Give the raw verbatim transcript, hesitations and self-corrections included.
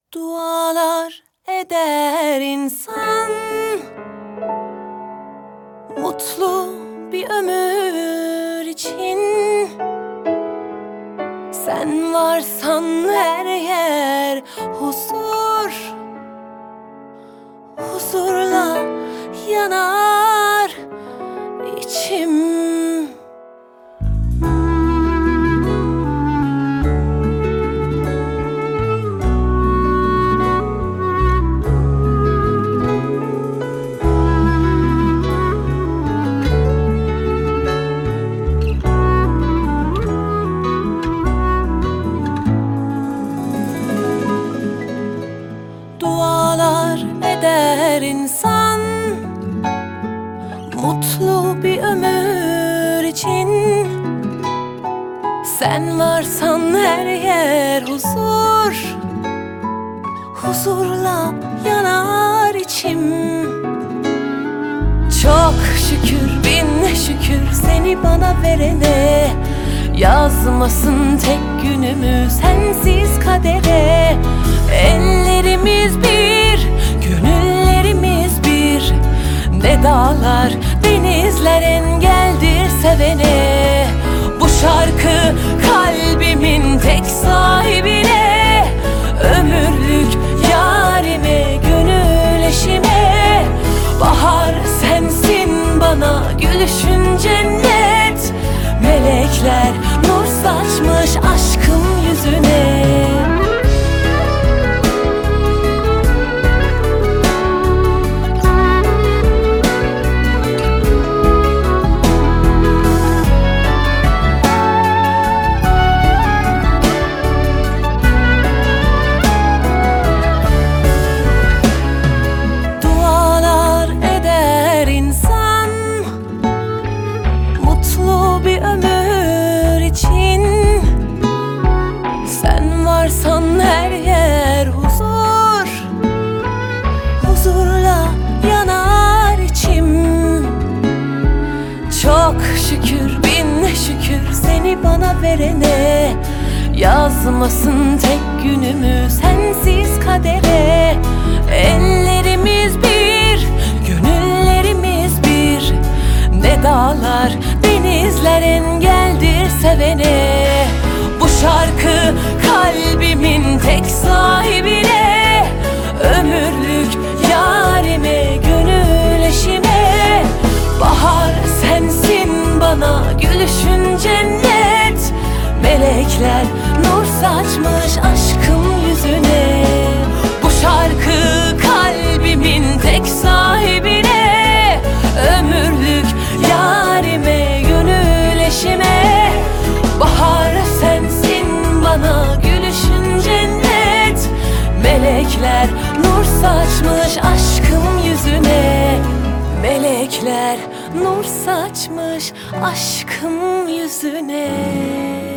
Dualar eder insan, mutlu bir ömür için. Sen varsan her yer huzur, huzurla yanar içim. Dualar eder insan, mutlu bir ömür için. Sen varsan her yer huzur, huzurla yanar içim. Çok şükür, bin şükür seni bana verene. Yazmasın tek günümü sensiz kadere. Ellerimiz bir, gönüllerimiz bir. Ne dağlar, denizler engeldir sevene. Bu şarkı kalbimin tek sahibine. Ömürlük yarime, gönül eşime. Bahar sensin bana, gülüşün cennet. Melekler nur saçmış aşkım yüzüne. Dualar eder insan, mutlu bir ömür için. Sen varsan her yer huzur, huzurla yanar içim. Çok şükür, bin şükür seni bana verene. Yazmasın tek günümü sensiz kadere. Ellerimiz bir, gönüllerimiz bir. Ne dağlar, denizler engeldir sevene. Bu şarkı kalbimin tek sahibine. Ömürlük yarime, gönül eşime. Bahar sensin bana, gülüşün cennet. Melekler nur saçmış aşkım yüzüne. Bu şarkı kalbimin tek sahibine. Ömürlük yarime, gönül eşime. Bahar sensin bana, gülüşün cennet. Melekler nur saçmış aşkım yüzüne. Melekler nur saçmış aşkım yüzüne.